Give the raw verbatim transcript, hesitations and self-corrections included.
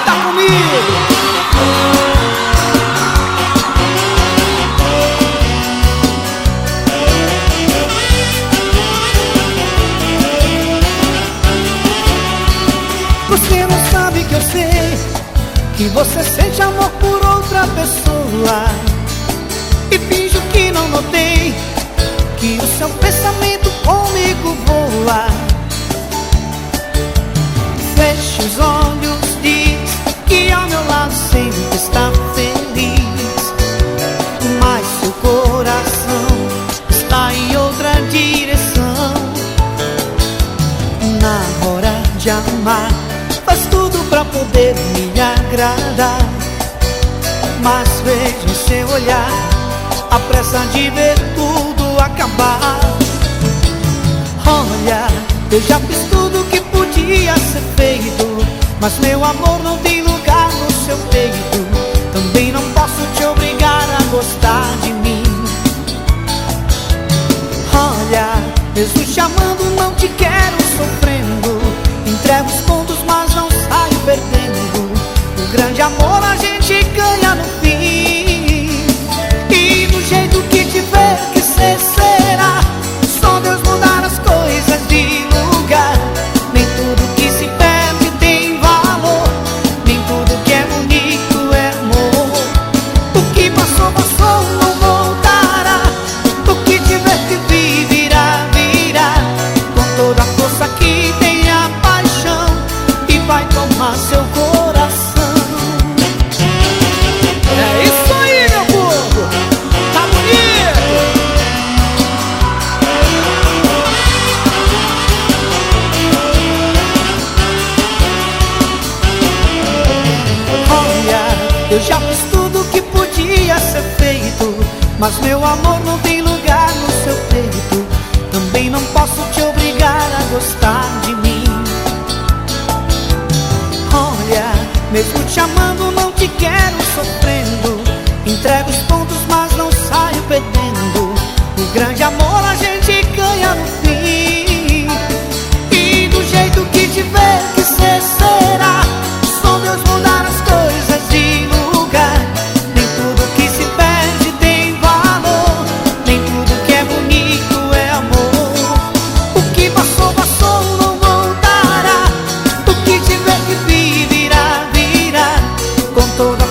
Canta comigo! Você não sabe que eu sei que você sente amor por outra pessoa, e finjo que não notei que o seu pensamento comigo voa. Feche os olhos, diz que ao meu lado sempre está feliz, mas seu coração está em outra direção. Na hora de amar, faz tudo pra poder me agradar, mas vejo em seu olhar a pressa de ver tudo acabar. Olha, eu já fiz tudo que podia ser feito, mas meu amor não tem lugar no seu peito. Também não posso te obrigar a gostar de mim. Olha, mesmo te amando não te quero sofrendo. Entrego os pontos mas não saio perdendo. O grande amor a gente ganha no fim. E do jeito que tiver que ser será, só Deus mudar as coisas de lugar. Nem tudo que se perde tem valor, nem tudo que é bonito é amor. O que passou, passou, não voltará. O que tiver que vir, virá, virá. Com toda a força que tem a paixão, e vai tomar seu coração. É isso aí, meu povo! Tá bonito! Olha, eu já fiz tudo que podia ser feito, mas meu amor não tem lugar no seu peito. Também não posso te obrigar a gostar de mim. Olha, mesmo te amando não te quero sofrendo. Entrego os pontos mas não saio perdendo. O grande amor a gente ganha no fim. E do jeito que tiver que ser será, só Deus mudar as coisas de lugar. Nem tudo que se perde tem valor, nem tudo que é bonito é amor. O que passou, passou, não voltará. O que tiver que vir, virá, virá. Com toda